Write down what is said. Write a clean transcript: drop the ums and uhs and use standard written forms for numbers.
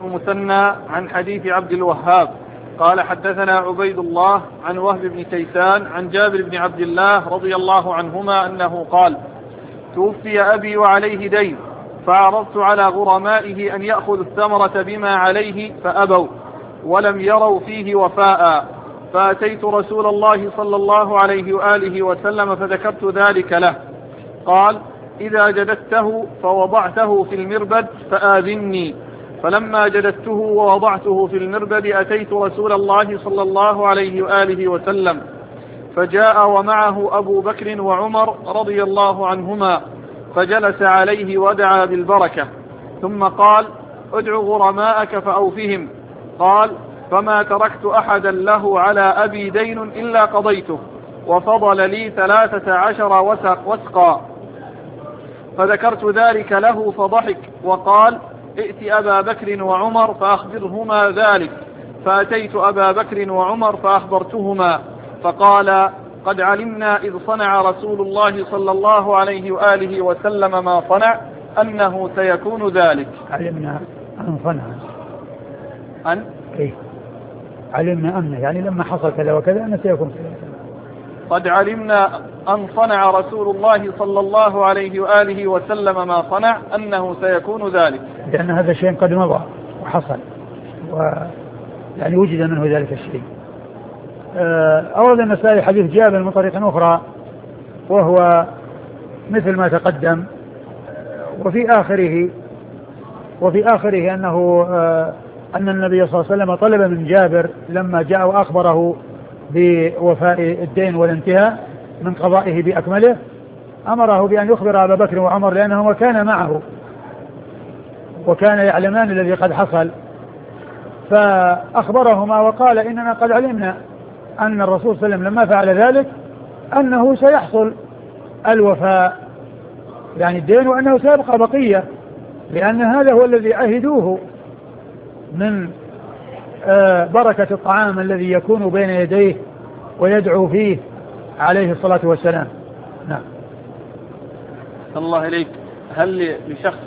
المثنى عن حديث عبد الوهاب قال حدثنا عبيد الله عن وهب بن كيسان عن جابر بن عبد الله رضي الله عنهما أنه قال توفي أبي وعليه دين فعرضت على غرمائه أن يأخذ الثمرة بما عليه فأبوا ولم يروا فيه وفاء، فأتيت رسول الله صلى الله عليه وآله وسلم فذكرت ذلك له، قال إذا جددته فوضعته في المربد فآذني، فلما جددته ووضعته في المربد أتيت رسول الله صلى الله عليه وآله وسلم فجاء ومعه أبو بكر وعمر رضي الله عنهما فجلس عليه ودعا بالبركة، ثم قال ادع غرماءك فأوفهم. قال فما تركت أحدا له على أبي دين إلا قضيته وفضل لي 13 وسقا، فذكرت ذلك له فضحك وقال ائت أبا بكر وعمر فأخبرهما ذلك، فأتيت أبا بكر وعمر فأخبرتهما فقال قد علمنا إذ صنع رسول الله صلى الله عليه وآله وسلم ما صنع أنه سيكون ذلك. علمنا أن صنع أن إيه؟ علمنا أنه يعني لما حصل كذا وكذا أنه سيكون كذا. قد علمنا أن صنع رسول الله صلى الله عليه وآله وسلم ما صنع أنه سيكون ذلك، لأن هذا الشيء قد مضى وحصل ويعني وجد منه ذلك الشيء. أورد النسائي حديث جابر من طريق أخرى وهو مثل ما تقدم، وفي آخره أنه أن النبي صلى الله عليه وسلم طلب من جابر لما جاء وأخبره بوفاء الدين والانتهاء من قضائه بأكمله أمره بأن يخبر أبا بكر وعمر لأنهما كان معه وكان يعلمان الذي قد حصل، فأخبرهما وقال إننا قد علمنا أن الرسول صلى الله عليه وسلم لما فعل ذلك أنه سيحصل الوفاء يعني الدين وأنه سيبقى بقية، لأن هذا هو الذي عهدوه من بركة الطعام الذي يكون بين يديه ويدعو فيه عليه الصلاة والسلام. نعم. الله إليك، هل لشخص